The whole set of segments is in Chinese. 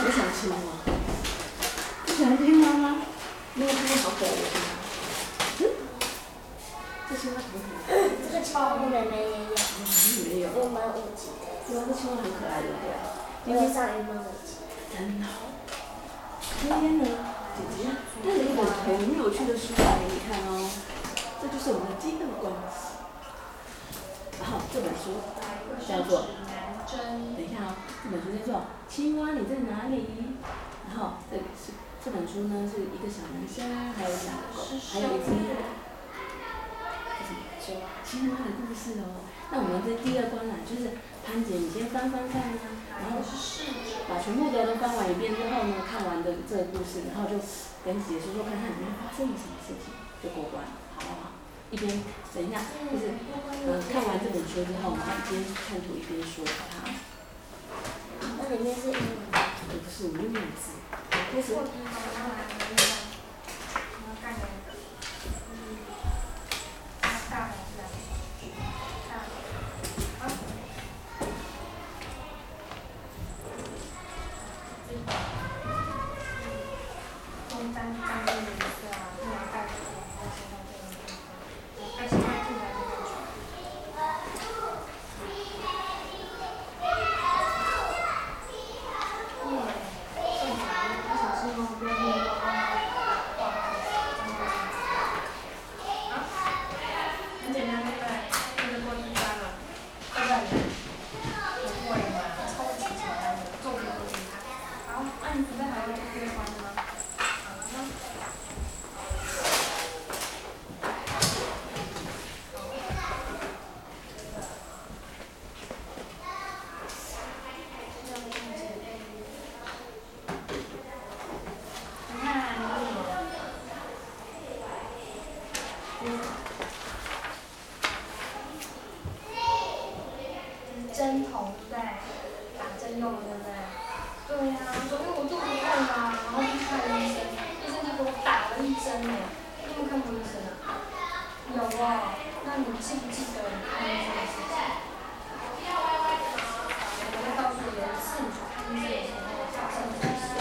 喜不喜欢青蛙？不喜欢青蛙吗？那个青蛙好可爱的青蛙。这青蛙很可爱。 这个青蛙我妹妹也有。 也有。 我蛮5级的。 对啊，这青蛙很可爱，对不对？ 今天上1班5级。 真的。今天呢，姐姐带了一本很有趣的书来给你看哦。这就是我们的第二关系。然后这本书叫做，等一下哦，这本书叫做《青蛙你在哪里》。然后这本书呢是一个小男生，还有小狗，还有一只青蛙的故事哦。那我们这第二关啦，就是潘姐你先翻翻看啊，然后把全部的都翻完一遍之后呢，看完的这个故事，然后就跟姐姐说说看看里面发生了什么事情，就过关了，好不好？一边等一下，就是看完这本书之后，我们一边看图一边说，好不好？ 那里面是英文。 不是英文字。开始。 针头对不对？打针用的对不对？对呀、昨天我肚子痛嘛，然后去看医生，医生就给我打了1针呢。你有没有看过医生啊？有哦，那你记不记得你看医生的事情？我会告诉你，有一次你去看医生的时候发生什么事。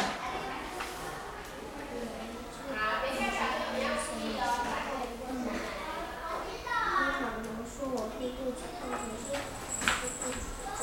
他可能说我屁股肿，可能是屁股肿。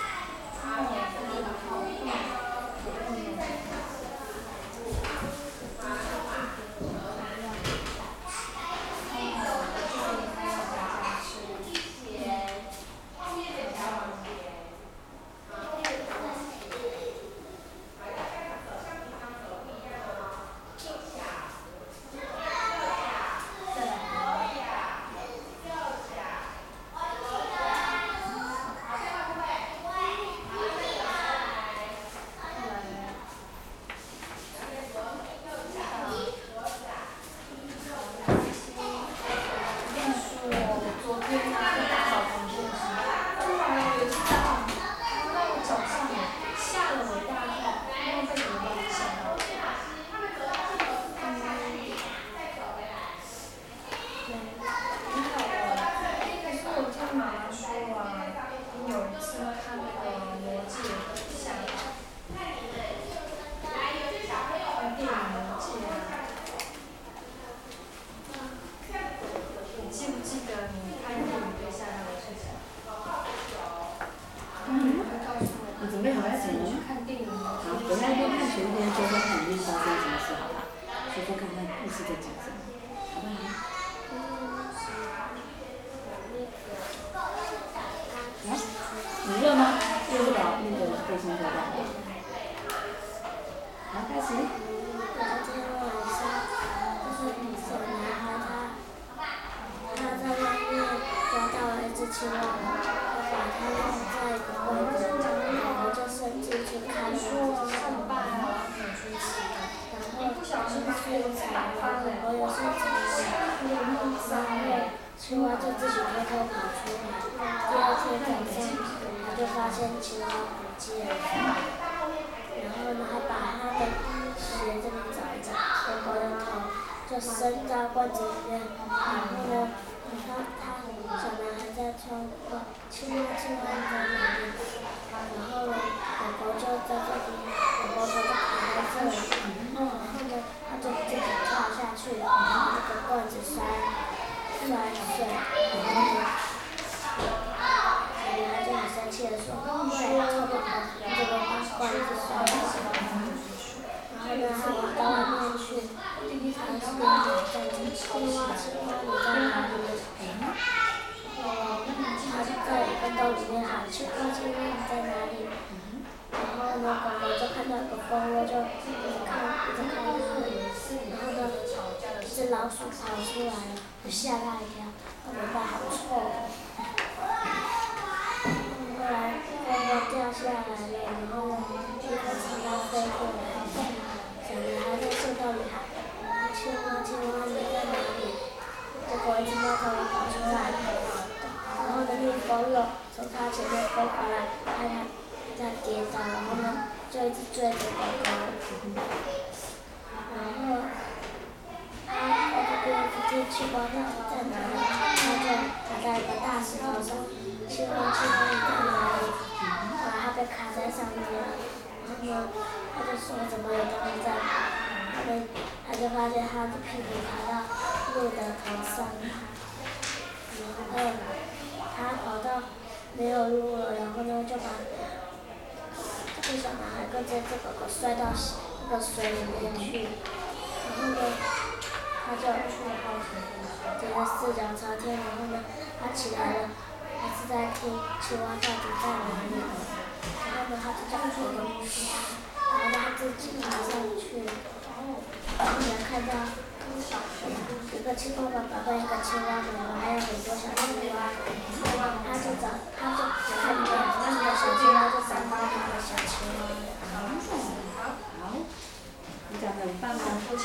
你准备好要怎么了？好，我在一边看图一边说说看里面发生什么事，好吧？说说看看故事在讲什么，好不好？来，你热吗？热不了那个背心脱掉。好，开始。 今天晚上，就是小男孩他在外面抓到了一只青蛙，他把它放在一个柜子里，然后就伸进去看了这只青蛙。然后去查了，我有事情然后青蛙就自己偷偷跑出来。第2天早上，他就发现青蛙不见了。然后呢，他把他的鞋这里找一找，狗狗的头就伸到罐子里面。然后呢，小男孩在窗问青蛙你在哪里？然后呢，狗狗就在这里，狗狗直摔倒。然后呢，他跑到外面去，他是青蛙，青蛙你在哪里？他就在一个洞里面喊青蛙，青蛙你在哪里？然后呢，狗狗就看到一个蜂窝，就一直看，然后呢，一只老鼠跑出来了，就吓它一跳，它尾巴好臭哦。后来蜂窝掉下来了，然后呢，一个青蛙飞过来，小女孩在树洞里喊：青蛙，青蛙你在哪里？结果一只猫头鹰跑出来，然后呢，蜜蜂又从它前面飞过来，它跌倒，然后呢，就一直追着狗狗。然后，狗狗不知青蛙到底在哪里，它就卡在一个大石头上。青蛙，青蛙你在哪里？然后它被卡在上面了。然后呢，它就说怎么有东西在跑？它就发现它的屁股爬到鹿的头上。然后，它跑到没有路了，然后呢就把这个小男孩跟这只狗狗摔到那个水里面去，然后呢，他就觉得四脚朝天，然后呢，他起来了，还是在听青蛙到底在哪里，然后呢，他就叫狗狗，然后他自己爬上去，然后呢看到一个青蛙爸爸跟一个青蛙妈妈，还有很多小青蛙，他就看见那个小青蛙就找到那个小青蛙了。 好，你讲得很棒哦。